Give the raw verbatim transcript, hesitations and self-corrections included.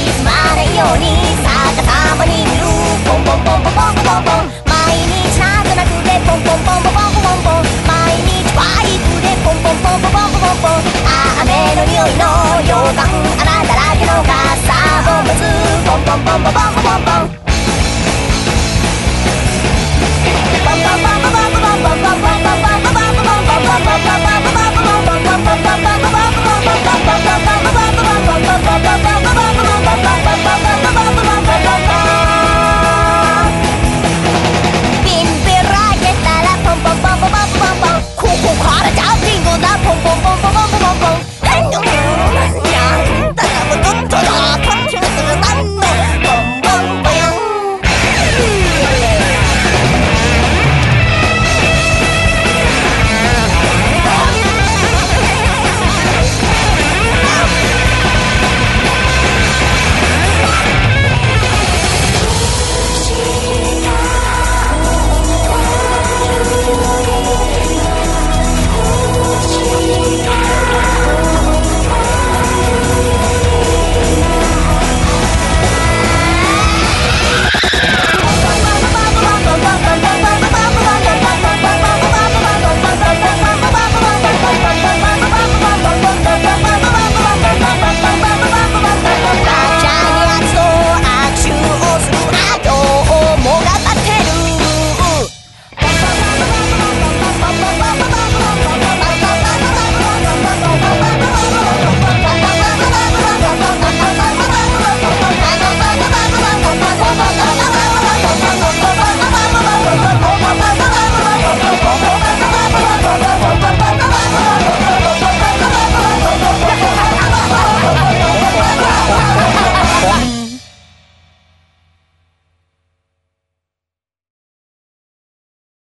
すまないように逆さまに見るポンポンポンポンポンポンポン毎日なんとなくでポンポンポンポンポンポンポン毎日バイクでポンポンポンポンポンポンポンあ雨の匂いの予感穴だらけの傘を持つポンポンポンポンポンポンポン